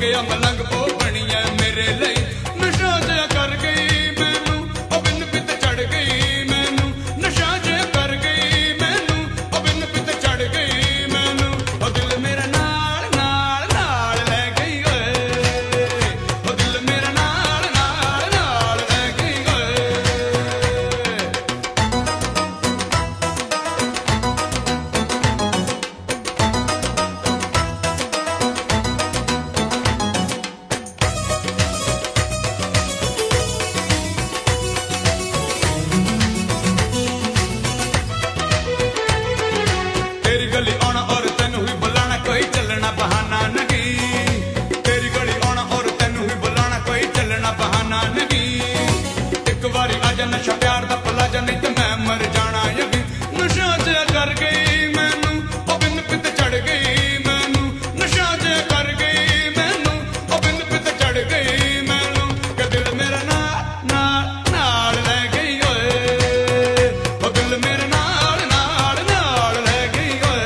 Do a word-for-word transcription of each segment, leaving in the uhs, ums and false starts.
ਗਿਆ ਮਲੰਗ ਉਹ ਬਣੀ ਐ ਮੇਰੇ ਲਈ ਨਸ਼ਾ ਜਿਹਾ ਕਰ ਗਈ ਮੈਨੂੰ ਉਹ ਬਿਨ ਪਿੱਤ ਚੜ ਗਈ ਮੈਨੂੰ ਨਸ਼ਾ ਜਿਹਾ ਕਰ ਗਈ ਮੈਨੂੰ ਉਹ ਬਿਨ ਪਿੱਤ ਚੜ ਗਈ ਮੈਨੂੰ ਉਹ ਦਿਲ ਮੇਰਾ ਨਾਲ ਨਾਲ ਨਾਲ ਲੈ ਗਈ ਓਏ ਉਹ ਦਿਲ ਮੇਰਾ ਨਾਲ ਨਾਲ ਨਾਲ ਲੈ ਗਈ ਓਏ तेरी गली आना और तेनू ही बुलाना कोई चलना बहाना नहीं तेरी गली आना और तेनू ही बुलाना कोई चलना बहाना नहीं एक बारी आजा नशा प्यार दा भुला जा नहीं ते मैं मर जाना यकीन नशा जिहा कर गई मैनू ओ बिन पित चढ़ गई मैनू नशा जिहा कर गई मैनू ओ बिन पित चढ़ गई मैनू कि दिल मेरा नाल नाल नाल ले गई ओए ओ दिल मेरा नाल नाल नाल ले गई ओए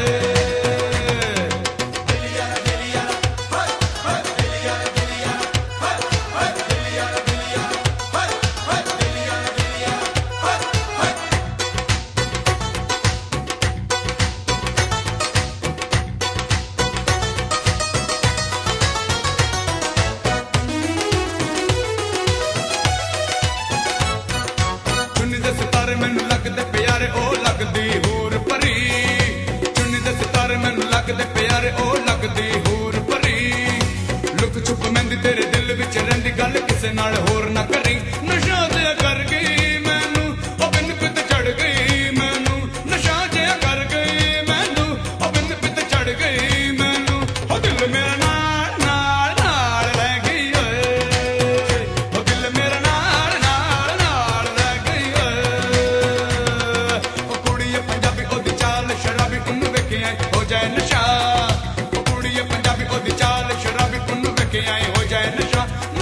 चुन्नी दे सितारे मैनू लगदे प्यारे ओ लगदी होर परी चुन्नी दे सितारे मैनू लगदे प्यारे ओ लगदी होर परी लुक छुप मैंदी तेरे दिल विच रहिंदी गल किसे नाल होर ना करी नशा जिहा कर गई मैनू ओ बिन पित चढ़ गई मैनू नशा जिहा कर गई मैनू ओ बिन पित चढ़ गई मैनू ओ दिल मेरा नाल नाल नाल ले गई ओए ओ दिल मेरा नाल नाल नाल ले गई ओए ओ कुड़ीए पंजाबी ओदी चाल शराबी उन्नू वेखे आई हो जाए नशा ओ कुड़ीए पंजाबी ओदी चाल शराबी उन्नू वेखे आई हो जाए नशा